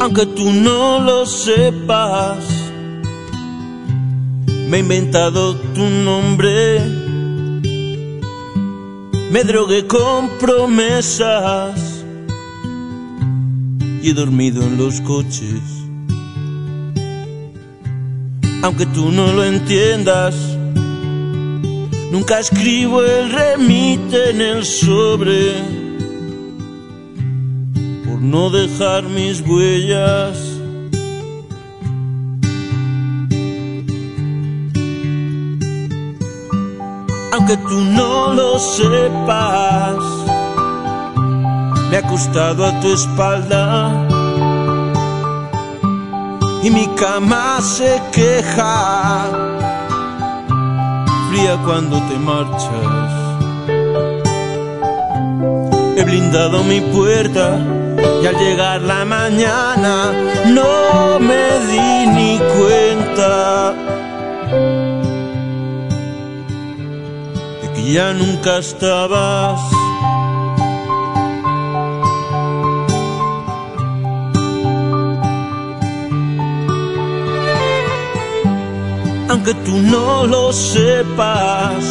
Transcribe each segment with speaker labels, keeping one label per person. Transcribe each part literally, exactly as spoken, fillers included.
Speaker 1: aunque tú no lo sepas. Me he inventado tu nombre, me drogué con promesas y he dormido en los coches. Aunque tú no lo entiendas, nunca escribo el remite en el sobre, por no dejar mis huellas. Aunque tú no lo sepas, me he acostado a tu espalda y mi cama se queja, fría cuando te marchas. He blindado mi puerta y al llegar la mañana no me di ni cuenta de que ya nunca estabas. Aunque tú no lo sepas,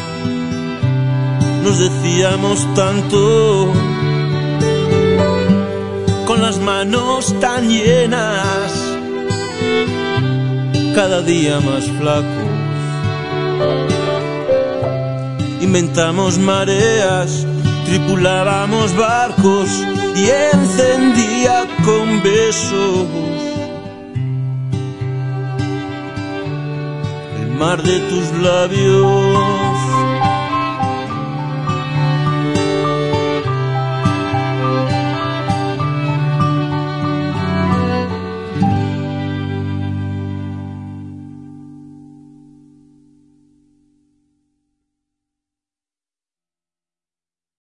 Speaker 1: nos decíamos tanto, con las manos tan llenas, cada día más flacos. Inventamos mareas, tripulábamos barcos y encendía con besos el mar de tus labios.